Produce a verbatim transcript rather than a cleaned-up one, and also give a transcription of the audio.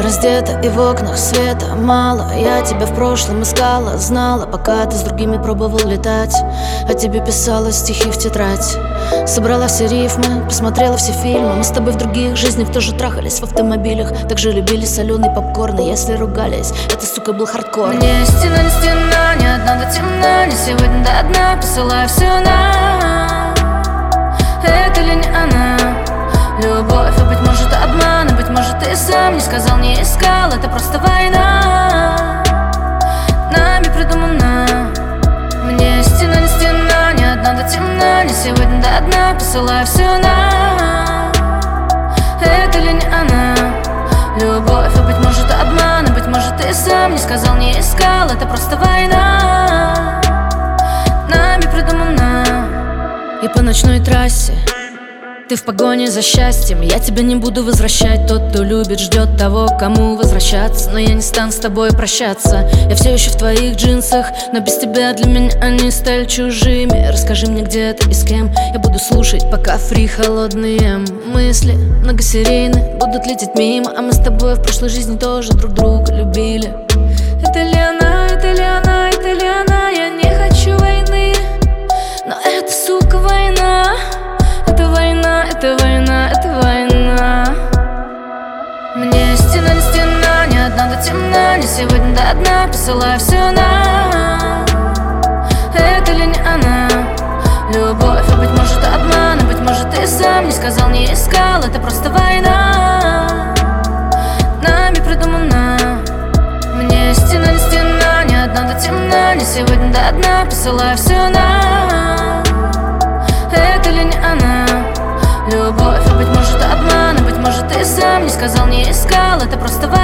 раздета и в окнах света мало. Я тебя в прошлом искала, знала, пока ты с другими пробовал летать. А тебе писала стихи в тетрадь. Собрала все рифмы, посмотрела все фильмы. Мы с тобой в других жизнях тоже трахались в автомобилях. Также любили соленый попкорн, и если ругались, это, сука, был хардкор. Мне стена не стена, ни одна до темна, не сегодня до дна, посылаю все на. Это ли не она? Любовь, а быть может обман, а быть может ты сам не сказал, не искал. Это просто война, нами придумана. Мне стена не стена, ни одна до темна, не сегодня до дна, посылаю все на. Это ли не она? Любовь, а быть может обман, а быть может ты сам не сказал, не искал. Это просто война, нами придумана. И по ночной трассе ты в погоне за счастьем. Я тебя не буду возвращать. Тот, кто любит, ждет того, кому возвращаться. Но я не стану с тобой прощаться. Я все еще в твоих джинсах, но без тебя для меня они стали чужими. Расскажи мне, где ты и с кем. Я буду слушать, пока фри холодные мысли многосерийны будут лететь мимо. А мы с тобой в прошлой жизни тоже друг друга любили. Это ли она, это ли она, это ли она? Я не хочу войны, но это, сука, война. Это война, это война, это война. Мне стена не стена, ни одна до темна, не сегодня до дна, посылаю все на. Это ли не она? Любовь, а быть может обман, а быть может ты сам не сказал, не искал. Это просто война, нами придумана. Мне стена не стена, ни одна до темна, не сегодня до дна, посылаю все на. Это ли не она? Любовь, а быть может обман, а быть может ты сам не сказал, не искал. Это просто война.